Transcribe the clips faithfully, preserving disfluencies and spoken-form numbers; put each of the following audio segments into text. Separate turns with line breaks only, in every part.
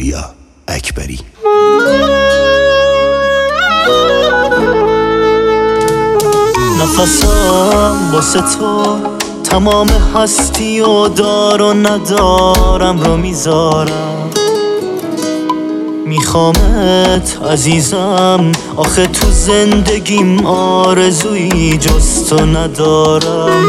پوریا اکبری.
نفسم واسه تو تمام هستی و دار و ندارم رو میذارم، میخوامت عزیزم، آخه تو زندگیم آرزویی جز تو ندارم.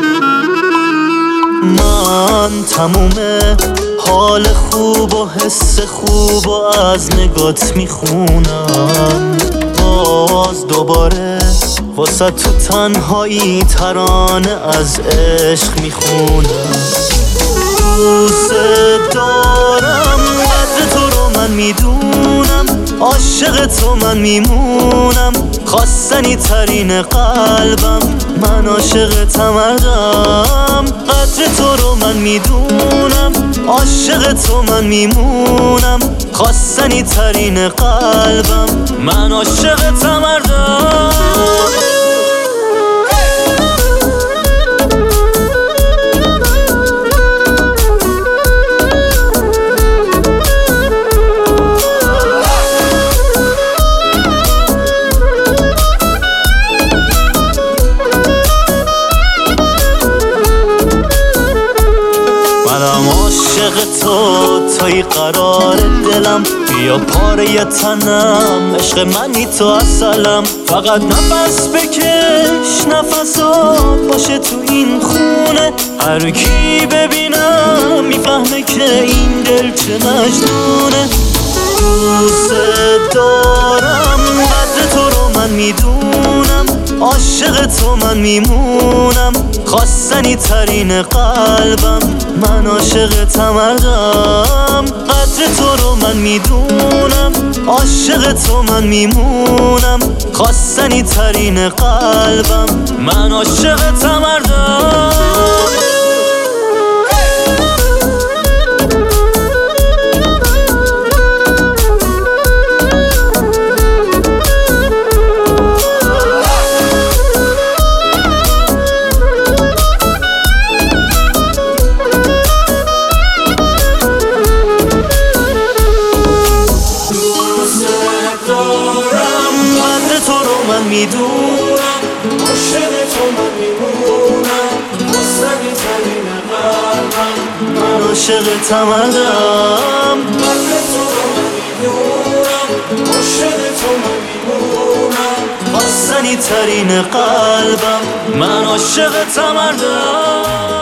من تمومه حال خوب و حس خوب و از نگات میخونم، باز دوباره واسه تو تنهایی ترانه از عشق میخونم. دوست دارم، قدر تو رو من میدونم، عاشق تو من میمونم، خواستنی ترین قلبم، من عاشق مردم. قدر تو رو من میدونم، عاشق تو من میمونم، خواستنی ترین قلبم، من عاشق مردم. عاشق تو توی قرار دلم، بیا پاره تنم، عشق منی تو اصلم. فقط نفس بکش نفسات باشه تو این خونه، هر کی ببینم میفهمه که این دل چه مجنونه. دوست دارم، قدر تو رو من میدونم، عاشق تو من میمونم، خواستنی ترین قلبم، من عاشق مردم. قدر تو رو من میدونم، عاشق تو من میمونم، خواستنی ترین قلبم، من عاشق مردم. من میدونم، عاشق تو من میمونم، خواستنی ترین قلبم، من عاشق مردم. قدر تو رو من میدونم، عاشق تو من میمونم، خواستنی ترین قلبم، من عاشق مردم.